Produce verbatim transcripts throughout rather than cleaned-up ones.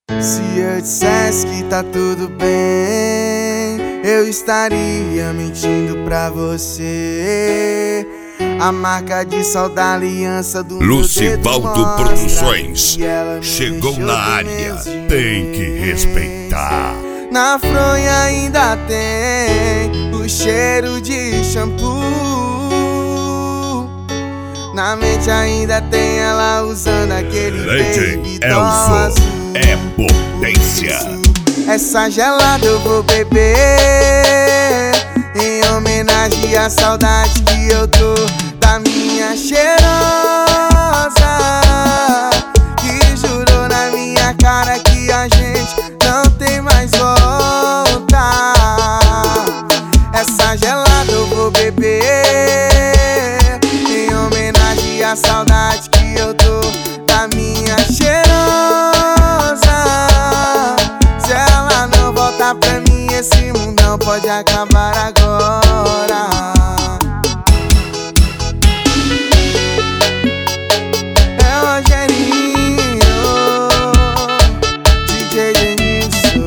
Se eu dissesse que tá tudo bem, eu estaria mentindo pra você. A marca de sol da aliança do Lucivaldo Produções chegou na área, tem que respeitar. Na fronha ainda tem o cheiro de shampoo. Na mente ainda tem ela usando aquele baby doll azul. É potência. Essa gelada eu vou beber em homenagem à saudade que eu tô da minha cheirosa, que jurou na minha cara que a gente não tem mais volta. Essa gelada eu vou beber em homenagem à saudade que eu tô da minha cheirosa. Se ela não voltar pra mim, esse mundão pode acabar agora. É o Rogerinho, D J Denilson.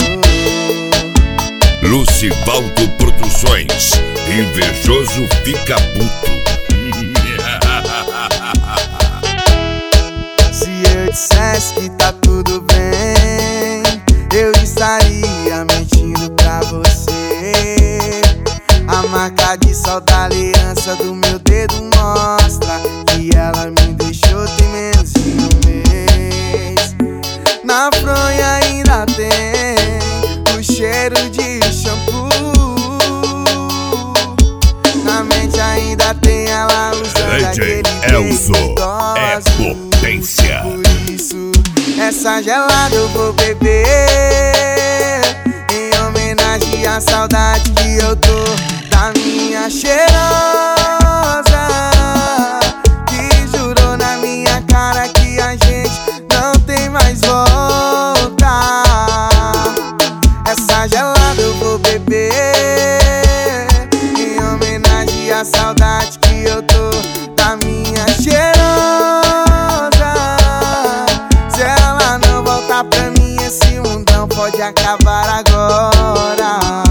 Lucivaldo Produções, invejoso fica puto. Se eu dissesse que tá tudo bem, eu estaria mentindo pra você. A marca de sol da aliança do meu dedo mostra que ela me deixou tem menos de um mês. Na fronha ainda tem o cheiro de shampoo. Na mente ainda tem ela usando aquele baby doll é azul. potência. Por isso, essa gelada eu vou beber em homenagem à saudade que eu tô da minha cheirosa, que jurou na minha cara que a gente não tem mais volta. Essa gelada eu vou beber em homenagem à saudade que eu tô da minha cheirosa. Se ela não voltar pra mim, esse mundão pode acabar agora.